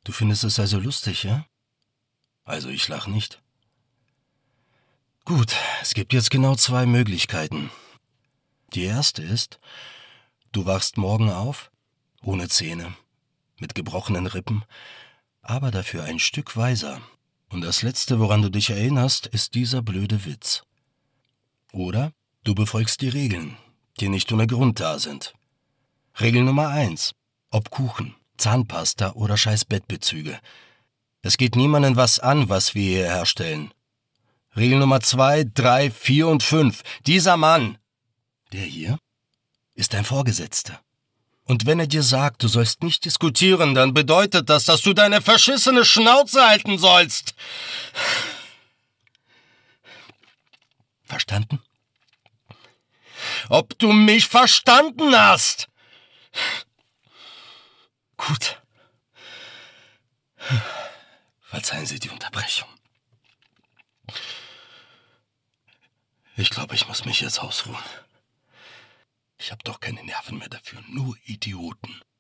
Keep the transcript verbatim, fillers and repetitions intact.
Du findest es also lustig, ja? Also ich lach nicht. Gut, es gibt jetzt genau zwei Möglichkeiten. Die erste ist, du wachst morgen auf, ohne Zähne, mit gebrochenen Rippen, aber dafür ein Stück weiser. Und das Letzte, woran du dich erinnerst, ist dieser blöde Witz. Oder du befolgst die Regeln, die nicht ohne Grund da sind. Regel Nummer eins. Ob Kuchen, Zahnpasta oder scheiß Bettbezüge. Es geht niemanden was an, was wir hier herstellen. Regel Nummer zwei, drei, vier und fünf. Dieser Mann, der hier, ist dein Vorgesetzter. Und wenn er dir sagt, du sollst nicht diskutieren, dann bedeutet das, dass du deine verschissene Schnauze halten sollst. Verstanden? Ob du mich verstanden hast? Gut. Verzeihen Sie die Unterbrechung. Ich glaube, ich muss mich jetzt ausruhen. Ich habe doch keine Nerven mehr dafür, nur Idioten.